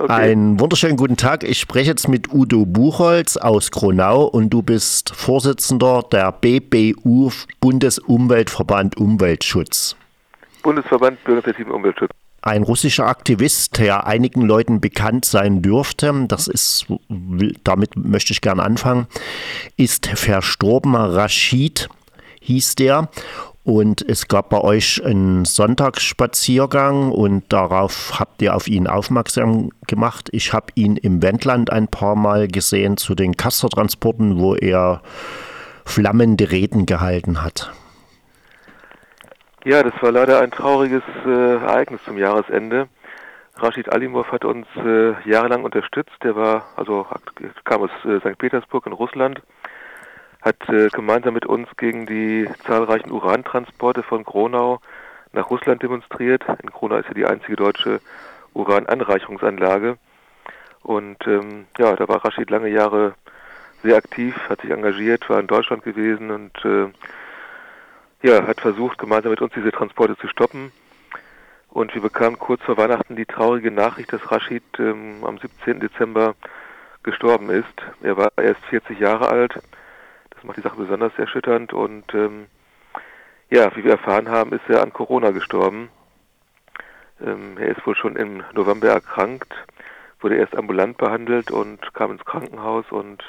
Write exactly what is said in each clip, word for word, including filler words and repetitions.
Okay. Einen wunderschönen guten Tag. Ich spreche jetzt mit Udo Buchholz aus Kronau und du bist Vorsitzender der B B U, Bundesumweltverband Umweltschutz. Bundesverband Bürgerinitiativen Umweltschutz. Ein russischer Aktivist, der einigen Leuten bekannt sein dürfte, das ist, damit möchte ich gerne anfangen, ist verstorben. Rashid hieß der. Und es gab bei euch einen Sonntagsspaziergang und darauf habt ihr auf ihn aufmerksam gemacht. Ich habe ihn im Wendland ein paar Mal gesehen zu den Castortransporten, wo er flammende Reden gehalten hat. Ja, das war leider ein trauriges äh, Ereignis zum Jahresende. Rashid Alimov hat uns äh, jahrelang unterstützt. Der war, also kam aus äh, Sankt Petersburg in Russland, hat äh, gemeinsam mit uns gegen die zahlreichen Urantransporte von Kronau nach Russland demonstriert. In Kronau ist ja die einzige deutsche Urananreicherungsanlage. Und ähm, ja, da war Rashid lange Jahre sehr aktiv, hat sich engagiert, war in Deutschland gewesen und äh, ja, hat versucht, gemeinsam mit uns diese Transporte zu stoppen. Und wir bekamen kurz vor Weihnachten die traurige Nachricht, dass Rashid ähm, am siebzehnten Dezember gestorben ist. Er war erst vierzig Jahre alt. Das macht die Sache besonders erschütternd und ähm, ja, wie wir erfahren haben, ist er an Corona gestorben. Ähm, er ist wohl schon im November erkrankt, wurde erst ambulant behandelt und kam ins Krankenhaus und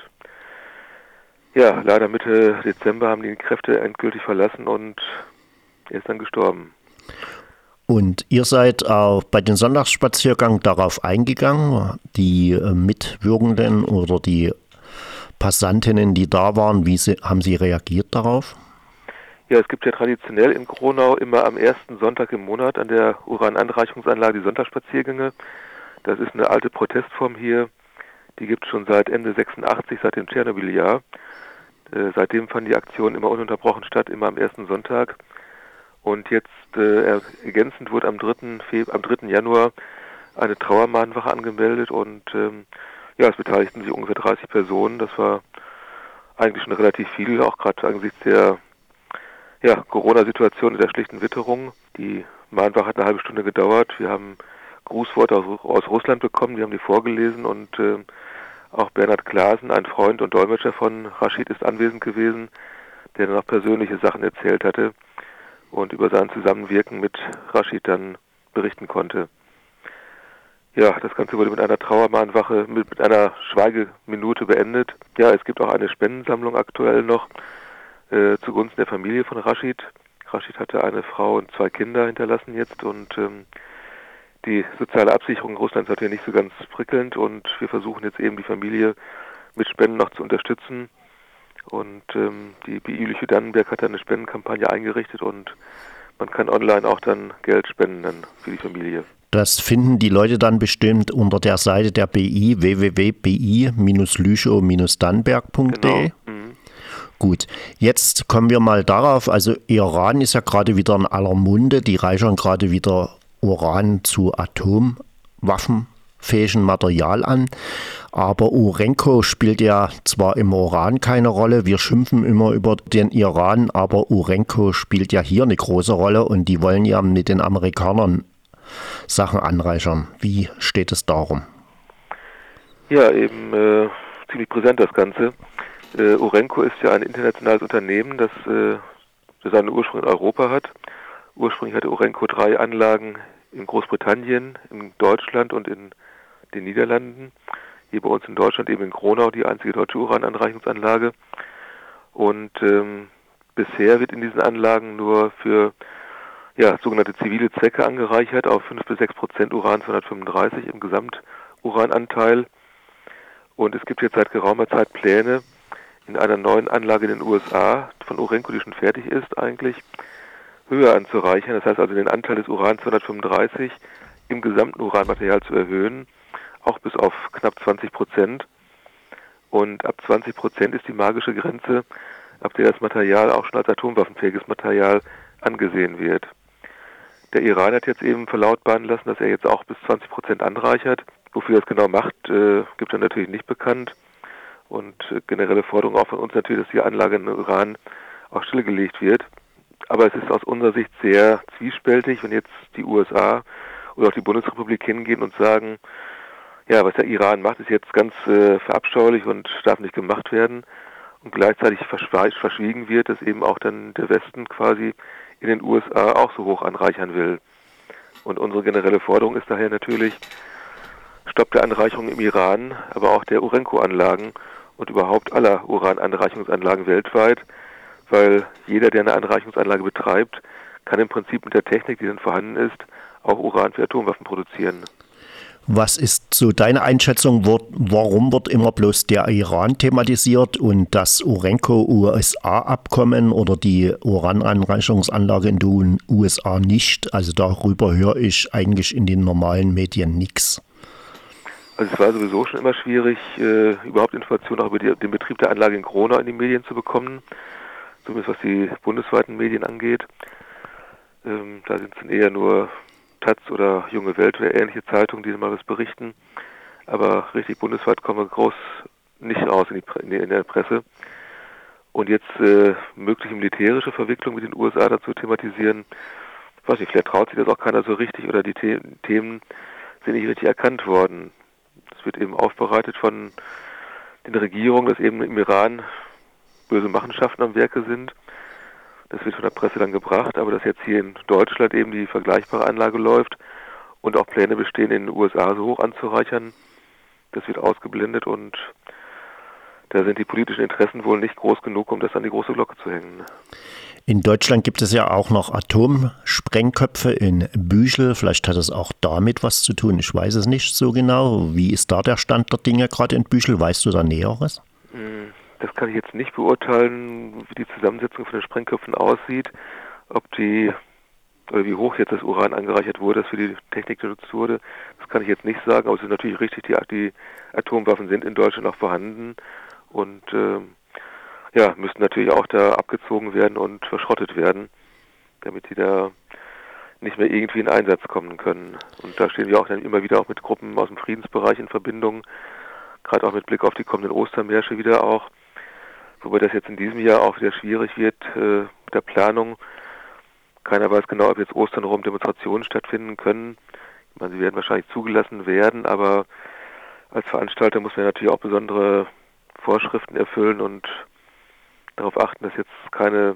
ja, leider Mitte Dezember haben die Kräfte endgültig verlassen und er ist dann gestorben. Und ihr seid auch bei den Sonntagsspaziergang darauf eingegangen, die äh, Mitwirkenden oder die Passantinnen, die da waren, wie sie, haben sie reagiert darauf? Ja, es gibt ja traditionell in Kronau immer am ersten Sonntag im Monat an der Urananreicherungsanlage die Sonntagsspaziergänge. Das ist eine alte Protestform hier, die gibt es schon seit Ende sechsundachtzig, seit dem Tschernobyl-Jahr. Äh, seitdem fanden die Aktionen immer ununterbrochen statt, immer am ersten Sonntag. Und jetzt äh, ergänzend wurde am dritten Februar, am dritten Januar eine Trauermahnwache angemeldet und ähm, ja, es beteiligten sich ungefähr dreißig Personen. Das war eigentlich schon relativ viel, auch gerade angesichts der ja, Corona-Situation und der schlichten Witterung. Die Mahnwache hat eine halbe Stunde gedauert. Wir haben Grußworte aus, aus Russland bekommen, wir haben die vorgelesen und äh, auch Bernhard Klasen, ein Freund und Dolmetscher von Rashid, ist anwesend gewesen, der dann auch persönliche Sachen erzählt hatte und über sein Zusammenwirken mit Rashid dann berichten konnte. Ja, das Ganze wurde mit einer Trauermahnwache, mit, mit einer Schweigeminute beendet. Ja, es gibt auch eine Spendensammlung aktuell noch äh, zugunsten der Familie von Rashid. Rashid hatte eine Frau und zwei Kinder hinterlassen jetzt und ähm, die soziale Absicherung in Russland ist natürlich nicht so ganz prickelnd und wir versuchen jetzt eben die Familie mit Spenden noch zu unterstützen. Und ähm, die B I Lüchow-Dannenberg hat dann eine Spendenkampagne eingerichtet und man kann online auch dann Geld spenden dann für die Familie. Das finden die Leute dann bestimmt unter der Seite der B I, w w w punkt b i lüchow dannenberg punkt de. Genau. Mhm. Gut, jetzt kommen wir mal darauf, also Iran ist ja gerade wieder in aller Munde, die reichern gerade wieder Uran zu atomwaffenfähigem Material an, aber Urenco spielt ja zwar im Uran keine Rolle, wir schimpfen immer über den Iran, aber Urenco spielt ja hier eine große Rolle und die wollen ja mit den Amerikanern Sachen anreichern. Wie steht es darum? Ja, eben äh, ziemlich präsent das Ganze. Äh, Urenco ist ja ein internationales Unternehmen, das, äh, das seinen Ursprung in Europa hat. Ursprünglich hatte Urenco drei Anlagen in Großbritannien, in Deutschland und in den Niederlanden. Hier bei uns in Deutschland eben in Kronau, die einzige deutsche Urananreichungsanlage. Und ähm, bisher wird in diesen Anlagen nur für ja, sogenannte zivile Zwecke angereichert auf fünf bis sechs Prozent Uran zweihundertfünfunddreißig im Gesamturananteil. Und es gibt jetzt seit geraumer Zeit Pläne in einer neuen Anlage in den U S A von Urenco, die schon fertig ist eigentlich, höher anzureichern. Das heißt also den Anteil des Uran zweihundertfünfunddreißig im gesamten Uranmaterial zu erhöhen, auch bis auf knapp zwanzig Prozent. Und ab zwanzig Prozent ist die magische Grenze, ab der das Material auch schon als atomwaffenfähiges Material angesehen wird. Der Iran hat jetzt eben verlautbaren lassen, dass er jetzt auch bis zwanzig Prozent anreichert. Wofür er das genau macht, äh, gibt er natürlich nicht bekannt. Und äh, generelle Forderung auch von uns natürlich, dass die Anlage in Iran auch stillgelegt wird. Aber es ist aus unserer Sicht sehr zwiespältig, wenn jetzt die U S A oder auch die Bundesrepublik hingehen und sagen, Ja, was der Iran macht, ist jetzt ganz äh, verabscheulich und darf nicht gemacht werden. Und gleichzeitig verschwiegen wird, dass eben auch dann der Westen quasi in den U S A auch so hoch anreichern will. Und unsere generelle Forderung ist daher natürlich Stopp der Anreicherung im Iran, aber auch der Urenco-Anlagen und überhaupt aller Urananreicherungsanlagen weltweit, weil jeder, der eine Anreicherungsanlage betreibt, kann im Prinzip mit der Technik, die dann vorhanden ist, auch Uran für Atomwaffen produzieren. Was ist so deine Einschätzung, warum wird immer bloß der Iran thematisiert und das Urenco-U S A-Abkommen oder die Urananreicherungsanlage in den U S A nicht? Also darüber höre ich eigentlich in den normalen Medien nichts. Also es war sowieso schon immer schwierig, äh, überhaupt Informationen auch über die, den Betrieb der Anlage in Gronau in die Medien zu bekommen, zumindest was die bundesweiten Medien angeht. Ähm, da sind es eher nur Taz oder Junge Welt oder ähnliche Zeitungen, die mal was berichten. Aber richtig bundesweit kommen wir groß nicht raus in, die, in, die, in der Presse. Und jetzt äh, mögliche militärische Verwicklung mit den U S A dazu thematisieren, weiß nicht, vielleicht traut sich das auch keiner so richtig oder die The- Themen sind nicht richtig erkannt worden. Es wird eben aufbereitet von den Regierungen, dass eben im Iran böse Machenschaften am Werke sind. Das wird von der Presse dann gebracht, aber dass jetzt hier in Deutschland eben die vergleichbare Anlage läuft und auch Pläne bestehen, in den U S A so hoch anzureichern, das wird ausgeblendet und da sind die politischen Interessen wohl nicht groß genug, um das an die große Glocke zu hängen. In Deutschland gibt es ja auch noch Atomsprengköpfe in Büchel. Vielleicht hat es auch damit was zu tun. Ich weiß es nicht so genau. Wie ist da der Stand der Dinge gerade in Büchel? Weißt du da Näheres? Das kann ich jetzt nicht beurteilen, wie die Zusammensetzung von den Sprengköpfen aussieht. Ob die, oder wie hoch jetzt das Uran angereichert wurde, das für die Technik genutzt wurde, das kann ich jetzt nicht sagen. Aber es ist natürlich richtig, die, die Atomwaffen sind in Deutschland auch vorhanden und äh, ja, müssten natürlich auch da abgezogen werden und verschrottet werden, damit die da nicht mehr irgendwie in Einsatz kommen können. Und da stehen wir auch dann immer wieder auch mit Gruppen aus dem Friedensbereich in Verbindung, gerade auch mit Blick auf die kommenden Ostermärsche wieder auch, wobei das jetzt in diesem Jahr auch wieder schwierig wird äh, mit der Planung. Keiner weiß genau, ob jetzt Ostern rum Demonstrationen stattfinden können. Ich meine, sie werden wahrscheinlich zugelassen werden, aber als Veranstalter muss man natürlich auch besondere Vorschriften erfüllen und darauf achten, dass jetzt keine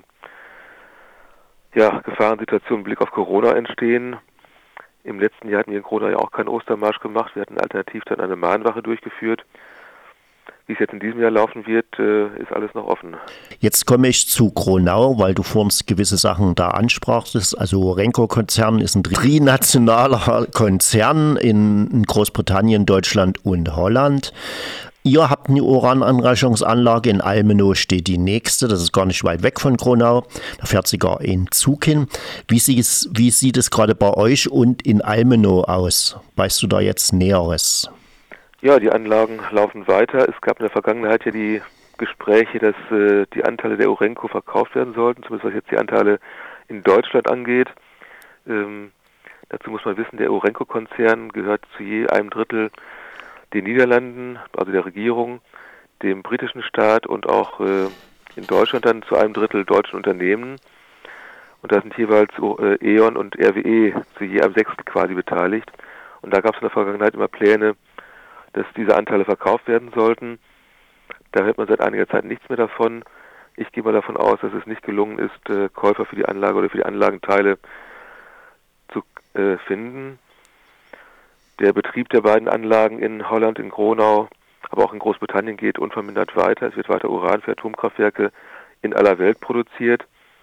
ja, Gefahrensituationen mit Blick auf Corona entstehen. Im letzten Jahr hatten wir in Gronau ja auch keinen Ostermarsch gemacht. Wir hatten alternativ dann eine Mahnwache durchgeführt. Wie es jetzt in diesem Jahr laufen wird, ist alles noch offen. Jetzt komme ich zu Gronau, weil du vorhin gewisse Sachen da ansprachst. Also Urenco-Konzern ist ein trinationaler Konzern in Großbritannien, Deutschland und Holland. Ihr habt eine Urananreicherungsanlage, in Almenow steht die nächste, das ist gar nicht weit weg von Gronau, da fährt sogar ein Zug hin. Wie sieht es, wie sieht es gerade bei euch und in Almenow aus? Weißt du da jetzt Näheres? Ja, die Anlagen laufen weiter. Es gab in der Vergangenheit ja die Gespräche, dass äh, die Anteile der Urenco verkauft werden sollten, zumindest was jetzt die Anteile in Deutschland angeht. Ähm, dazu muss man wissen, der Urenco-Konzern gehört zu je einem Drittel den Niederlanden, also der Regierung, dem britischen Staat und auch äh, in Deutschland dann zu einem Drittel deutschen Unternehmen. Und da sind jeweils äh, E.ON und R W E zu je einem Sechstel quasi beteiligt. Und da gab es in der Vergangenheit immer Pläne, dass diese Anteile verkauft werden sollten. Da hört man seit einiger Zeit nichts mehr davon. Ich gehe mal davon aus, dass es nicht gelungen ist, äh, Käufer für die Anlage oder für die Anlagenteile zu äh, finden. Der Betrieb der beiden Anlagen in Holland, in Gronau, aber auch in Großbritannien geht unvermindert weiter. Es wird weiter Uran für Atomkraftwerke in aller Welt produziert.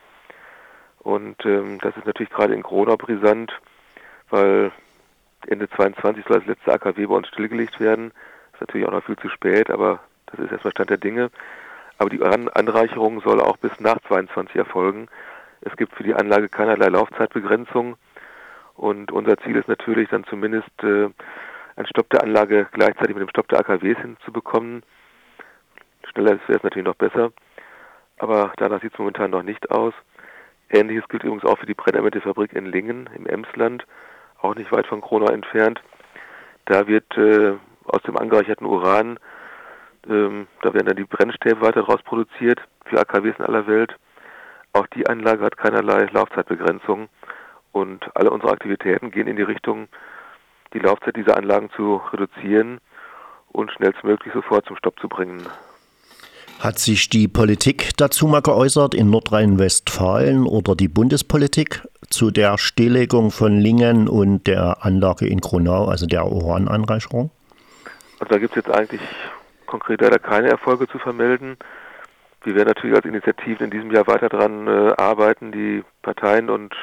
Und ähm, das ist natürlich gerade in Gronau brisant, weil Ende zweiundzwanzig soll das letzte A K W bei uns stillgelegt werden. Das ist natürlich auch noch viel zu spät, aber das ist erstmal Stand der Dinge. Aber die An- Anreicherung soll auch bis nach zweiundzwanzig erfolgen. Es gibt für die Anlage keinerlei Laufzeitbegrenzung. Und unser Ziel ist natürlich dann zumindest äh, einen Stopp der Anlage gleichzeitig mit dem Stopp der A K Ws hinzubekommen. Schneller wäre es natürlich noch besser, aber danach sieht es momentan noch nicht aus. Ähnliches gilt übrigens auch für die Brennelementefabrik in Lingen im Emsland, auch nicht weit von Gronau entfernt. Da wird äh, aus dem angereicherten Uran, ähm, da werden dann die Brennstäbe weiter daraus produziert für A K Ws in aller Welt. Auch die Anlage hat keinerlei Laufzeitbegrenzung. Und alle unsere Aktivitäten gehen in die Richtung, die Laufzeit dieser Anlagen zu reduzieren und schnellstmöglich sofort zum Stopp zu bringen. Hat sich die Politik dazu mal geäußert in Nordrhein-Westfalen oder die Bundespolitik zu der Stilllegung von Lingen und der Anlage in Gronau, also der Urananreicherung? Also da gibt es jetzt eigentlich konkret leider keine Erfolge zu vermelden. Wir werden natürlich als Initiativen in diesem Jahr weiter daran äh, arbeiten, die Parteien und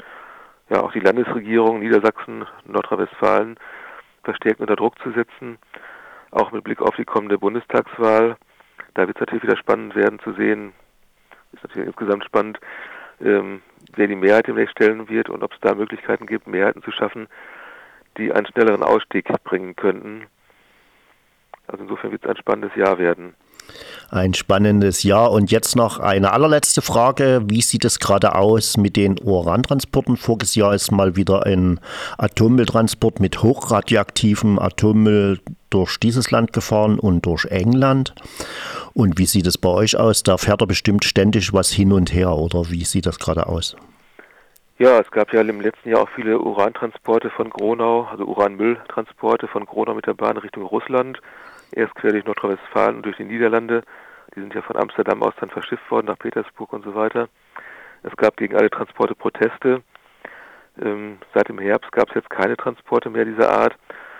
ja auch die Landesregierung Niedersachsen, Nordrhein-Westfalen verstärkt unter Druck zu setzen, auch mit Blick auf die kommende Bundestagswahl. Da wird es natürlich wieder spannend werden zu sehen, ist natürlich insgesamt spannend, ähm, wer die Mehrheit demnächst stellen wird und ob es da Möglichkeiten gibt, Mehrheiten zu schaffen, die einen schnelleren Ausstieg bringen könnten. Also insofern wird es ein spannendes Jahr werden. Ein spannendes Jahr. Und jetzt noch eine allerletzte Frage. Wie sieht es gerade aus mit den Urantransporten? Voriges Jahr ist mal wieder ein Atommülltransport mit hochradioaktivem Atommüll durch dieses Land gefahren und durch England. Und wie sieht es bei euch aus? Da fährt er bestimmt ständig was hin und her, oder wie sieht das gerade aus? Ja, es gab ja im letzten Jahr auch viele Urantransporte von Gronau, also Uranmülltransporte von Gronau mit der Bahn Richtung Russland. Erst quer durch Nordrhein-Westfalen und durch die Niederlande. Die sind ja von Amsterdam aus dann verschifft worden nach Petersburg und so weiter. Es gab gegen alle Transporte Proteste. Ähm, seit dem Herbst gab es jetzt keine Transporte mehr dieser Art.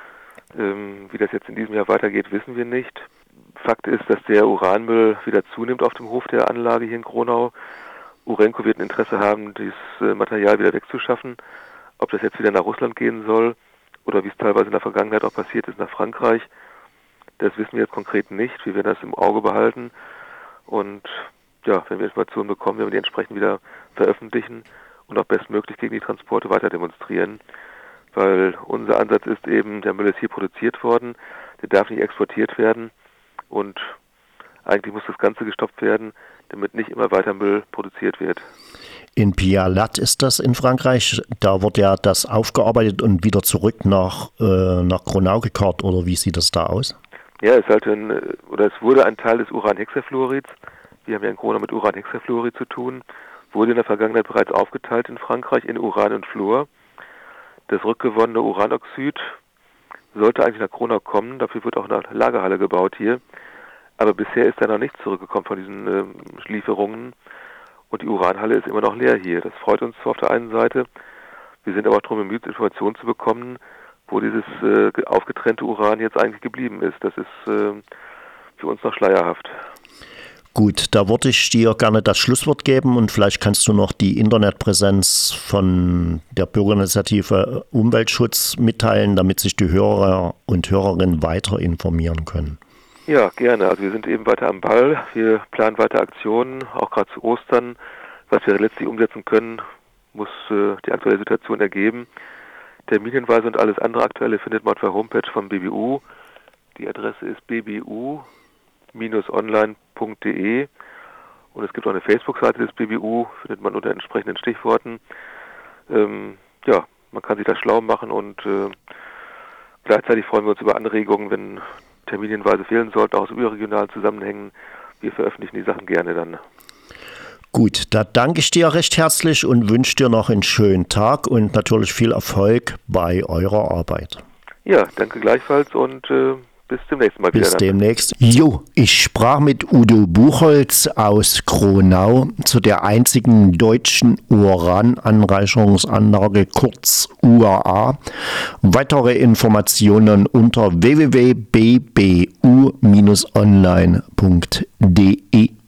Ähm, wie das jetzt in diesem Jahr weitergeht, wissen wir nicht. Fakt ist, dass der Uranmüll wieder zunimmt auf dem Hof der Anlage hier in Gronau. Urenco wird ein Interesse haben, dieses äh, Material wieder wegzuschaffen. Ob das jetzt wieder nach Russland gehen soll oder wie es teilweise in der Vergangenheit auch passiert ist, nach Frankreich. Das wissen wir jetzt konkret nicht. Wir werden das im Auge behalten. Und ja, wenn wir Informationen bekommen, werden wir die entsprechend wieder veröffentlichen und auch bestmöglich gegen die Transporte weiter demonstrieren. Weil unser Ansatz ist eben, der Müll ist hier produziert worden, der darf nicht exportiert werden. Und eigentlich muss das Ganze gestoppt werden, damit nicht immer weiter Müll produziert wird. In Pialat ist das in Frankreich. Da wird ja das aufgearbeitet und wieder zurück nach, äh, nach Gronau gekarrt. Oder wie sieht das da aus? Ja, es, halt ein, oder es wurde ein Teil des Uranhexafluorids. Wir haben ja in Gronau mit Uranhexafluorid zu tun. Wurde in der Vergangenheit bereits aufgeteilt in Frankreich in Uran und Fluor. Das rückgewonnene Uranoxid sollte eigentlich nach Gronau kommen. Dafür wird auch eine Lagerhalle gebaut hier. Aber bisher ist da noch nichts zurückgekommen von diesen äh, Lieferungen. Und die Uranhalle ist immer noch leer hier. Das freut uns zwar auf der einen Seite. Wir sind aber auch darum bemüht, Informationen zu bekommen, wo dieses äh, aufgetrennte Uran jetzt eigentlich geblieben ist. Das ist äh, für uns noch schleierhaft. Gut, da würde ich dir gerne das Schlusswort geben und vielleicht kannst du noch die Internetpräsenz von der Bürgerinitiative Umweltschutz mitteilen, damit sich die Hörer und Hörerinnen weiter informieren können. Ja, gerne. Also wir sind eben weiter am Ball. Wir planen weiter Aktionen, auch gerade zu Ostern. Was wir letztlich umsetzen können, muss äh, die aktuelle Situation ergeben. Terminhinweise und alles andere Aktuelle findet man auf der Homepage vom B B U. Die Adresse ist b b u Bindestrich online punkt d e und es gibt auch eine Facebook-Seite des B B U, findet man unter entsprechenden Stichworten. Ähm, ja, man kann sich da schlau machen und äh, gleichzeitig freuen wir uns über Anregungen, wenn Terminhinweise fehlen sollten, auch aus überregionalen Zusammenhängen. Wir veröffentlichen die Sachen gerne dann. Gut, da danke ich dir recht herzlich und wünsche dir noch einen schönen Tag und natürlich viel Erfolg bei eurer Arbeit. Ja, danke gleichfalls und äh, bis demnächst mal wieder. Bis demnächst. Jo, ich sprach mit Udo Buchholz aus Gronau zu der einzigen deutschen Urananreicherungsanlage, kurz U R A. Weitere Informationen unter w w w punkt b b u Bindestrich online punkt d e.